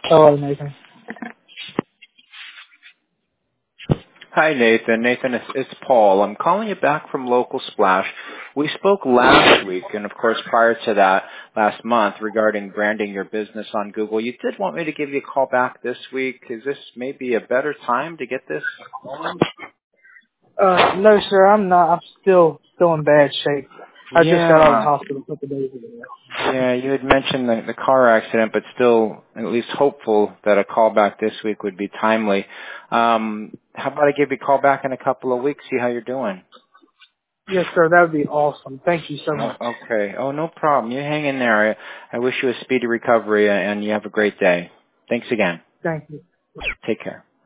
Hello, Nathan. Hi, Nathan. Nathan, it's Paul. I'm calling you back from Local Splash. We spoke last week, and of course prior to that, last month, regarding branding your business on Google. You did want me to give you a call back this week. Is this maybe a better time to get this going? No, sir, I'm not. I'm still in bad shape. I just got out of the Yeah. hospital a couple of days ago. Yeah, you had mentioned the car accident, but still at least hopeful that a call back this week would be timely. How about I give you a call back in a couple of weeks, see how you're doing? Yes, sir, that would be awesome. Thank you so Oh, much. okay. Oh, no problem. You hang in there. I wish you a speedy recovery and you have a great day. Thanks again. Thank you. Take care.